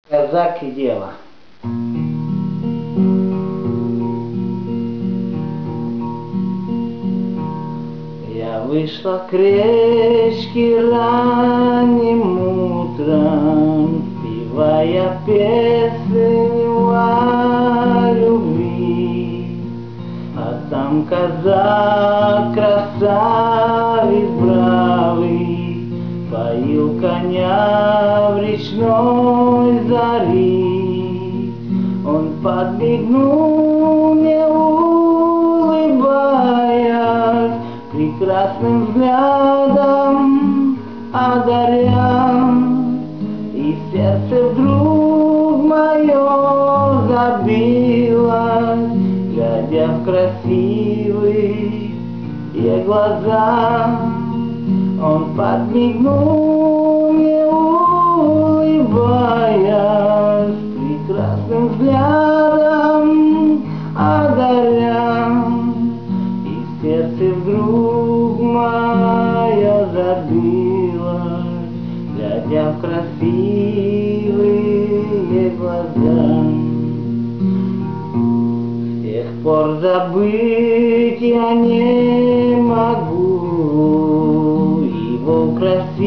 Казак и дева. Я вышла к речке ранним утром, певая песню о любви. А там казак, красавец бравый, поил коня в речной зари. Он подмигнул мне, улыбаясь, прекрасным взглядом одаря, и сердце вдруг мое забилось, глядя в красивые глаза. Он подмигнул мне, улыбаясь, прекрасным взглядом одаря, и сердце вдруг мое забилось, глядя в красивые глаза. С тех пор забыть я не могу его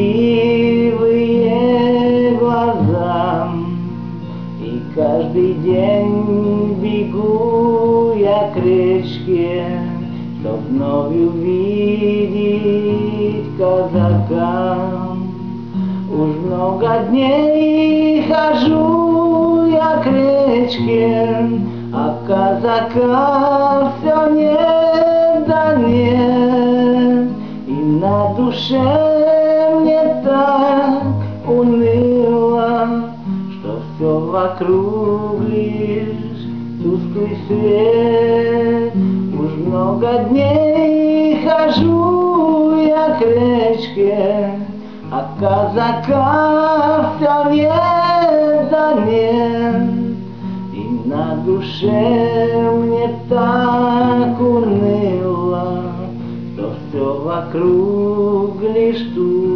красивые глаза, и каждый день бегу я к речке, чтоб вновь увидеть казака. Уж много дней хожу я к речке, а казака все нет да нет, и на душе мне так уныло, что все вокруг лишь тусклый свет. Уж много дней хожу я к речке, а казака все нет да нет, и на душе мне так уныло, что все вокруг лишь тут